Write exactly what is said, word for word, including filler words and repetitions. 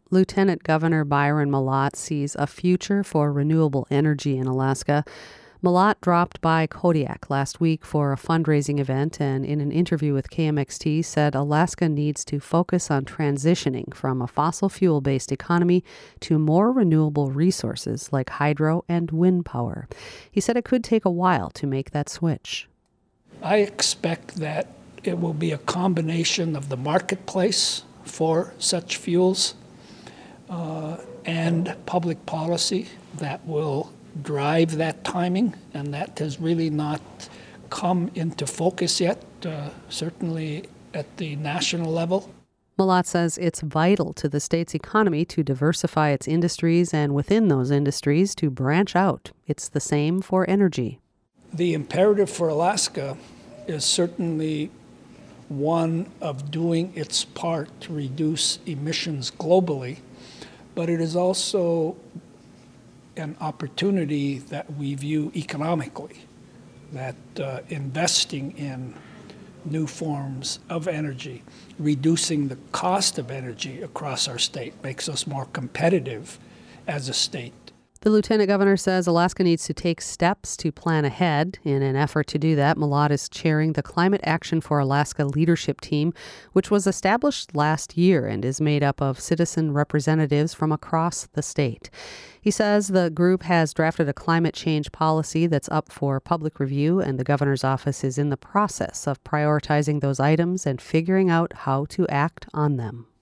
Lieutenant Governor Byron Mallott sees a future for renewable energy in Alaska. Mallott dropped by Kodiak last week for a fundraising event and in an interview with K M X T said Alaska needs to focus on transitioning from a fossil fuel-based economy to more renewable resources like hydro and wind power. He said it could take a while to make that switch. I expect that it will be a combination of the marketplace for such fuels uh, and public policy that will drive that timing, and that has really not come into focus yet, uh, certainly at the national level. Mallott says it's vital to the state's economy to diversify its industries and within those industries to branch out. It's the same for energy. The imperative for Alaska is certainly one of doing its part to reduce emissions globally, but it is also an opportunity that we view economically, that uh, investing in new forms of energy, reducing the cost of energy across our state makes us more competitive as a state. The lieutenant governor says Alaska needs to take steps to plan ahead. In an effort to do that, Mallott is chairing the Climate Action for Alaska leadership team, which was established last year and is made up of citizen representatives from across the state. He says the group has drafted a climate change policy that's up for public review, and the governor's office is in the process of prioritizing those items and figuring out how to act on them.